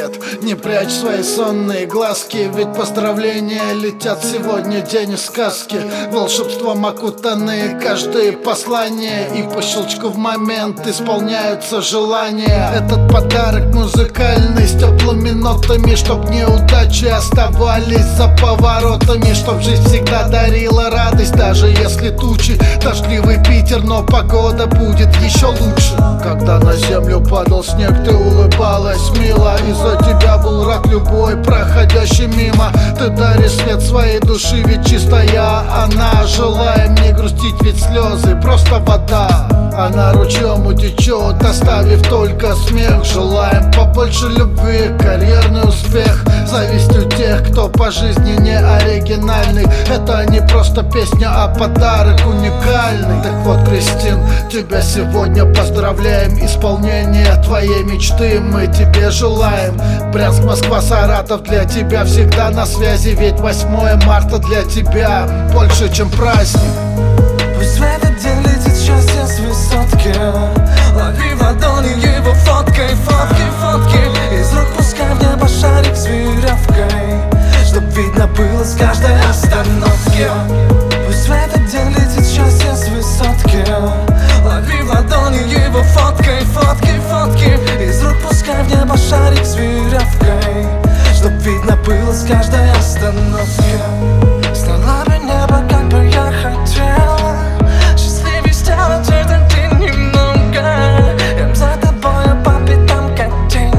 свет. Не прячь свои сонные глазки, ведь поздравления летят сегодня, день из сказки. Волшебством окутаны каждое послание, и по щелчку в момент исполняются желания. Этот подарок музыкальный, с теплыми нотами, чтоб неудачи оставались за поворотами, чтоб жизнь всегда дарила радость, даже если тучи. Дождливый Питер, но погода будет еще лучше. Когда на землю падал снег, ты улыбалась мило, и за тебя был рад любой проходящий мимо. Ты даришь свет своей души, ведь чистая она. Желаем не грустить, ведь слезы просто вода. Она ручьем утечет, оставив только смех. Желаем побольше любви, карьерный успех. Зависть у тех, кто по жизни не оригинальный. Это не просто песня, а подарок уникальный. Так вот, Кристин, тебя сегодня поздравляем. Исполнение твоей мечты мы тебе желаем. Брянск, Москва, Саратов для тебя всегда на связи. Ведь 8 марта для тебя больше, чем праздник. Пусть в этот день летит счастье с высотки. Лови в ладони его фоткой, фотки, фотки. Из рук пускай в небо шарик с веревкой, чтоб видно было с каждой остановки. Пусть в этот день летит счастье с высотки. Лови в ладони его фоткой, фотки, фотки. Из рук пускай в небо шарик с веревкой, чтоб видно было с каждой остановки. Слала бы небо, как бы я хотел, счастливей сделать этот день немного. Я за тобою по пятам, как тень,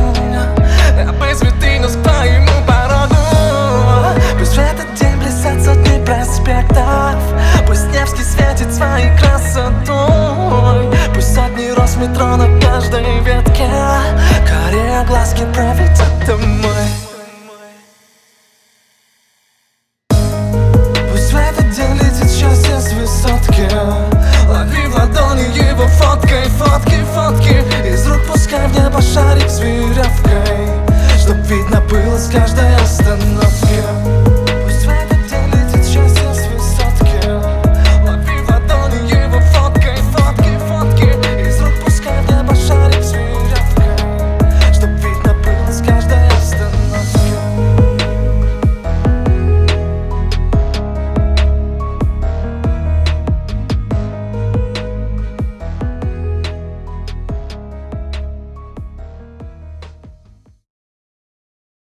бы цветы нас к твоему порогу. Пусть в этот день блестят сотни проспектов, пусть Невский светит своей красотой, пусть сотни роз метро на каждой ветке карие глазки проведет домой. Пусть в этот день летит счастье с высотки. Лови в ладони его фоткой, фотки, фотки. Из рук пускай в небо шарик с веревкой, чтоб видно было с каждой остановки.